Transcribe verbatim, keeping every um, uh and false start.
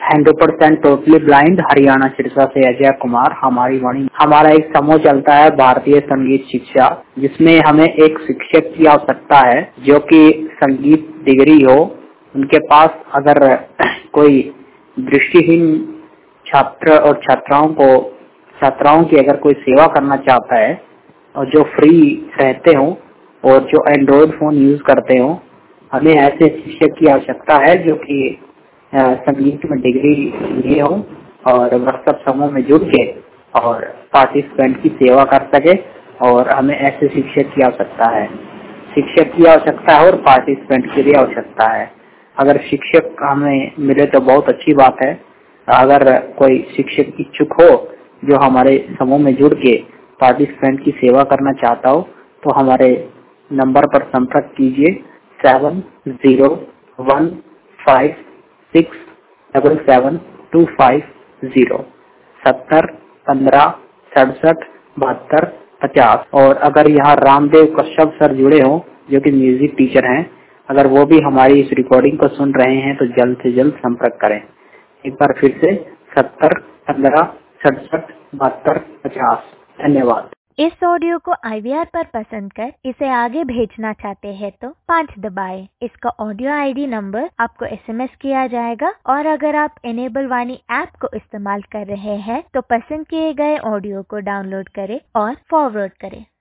Hundred percent totally blind Haryana Sirsa से अजय कुमार। हमारी वाणी हमारा एक समूह चलता है भारतीय संगीत शिक्षा, जिसमें हमें एक शिक्षक की आवश्यकता है जो कि संगीत डिग्री हो। उनके पास अगर कोई दृष्टिहीन छात्र और छात्राओं को छात्राओं की अगर कोई सेवा करना चाहता है और जो फ्री रहते हो और जो एंड्रॉइड फोन यूज करते हो, हमें ऐसे शिक्षक की आवश्यकता है जो कि संगीत में डिग्री लिए हो और व्हाट्सएप समूह में जुड़ के और पार्टिसिपेंट की सेवा कर सके। और हमें ऐसे शिक्षक की आवश्यकता है शिक्षक की आवश्यकता है और पार्टिसिपेंट की भी आवश्यकता है। अगर शिक्षक हमें मिले तो बहुत अच्छी बात है। अगर कोई शिक्षक इच्छुक हो जो हमारे समूह में जुड़ के पार्टिसिपेंट की सेवा करना चाहता हो तो हमारे नंबर पर संपर्क कीजिए seven zero one five six double seven two five zero सत्तर पंद्रह सड़सठ बहत्तर पचास। और अगर यहाँ रामदेव कश्यप सर जुड़े हो जो कि म्यूजिक टीचर हैं, अगर वो भी हमारी इस रिकॉर्डिंग को सुन रहे हैं तो जल्द से जल्द संपर्क करें। एक बार फिर से सत्तर पंद्रह सड़सठ बहत्तर पचास। धन्यवाद। इस ऑडियो को आई वी आर पर पसंद कर इसे आगे भेजना चाहते हैं तो पाँच दबाएं। इसका ऑडियो आई डी नंबर आपको एस एम एस किया जाएगा और अगर आप इनेबल वाणी ऐप को इस्तेमाल कर रहे हैं तो पसंद किए गए ऑडियो को डाउनलोड करें और फॉरवर्ड करें।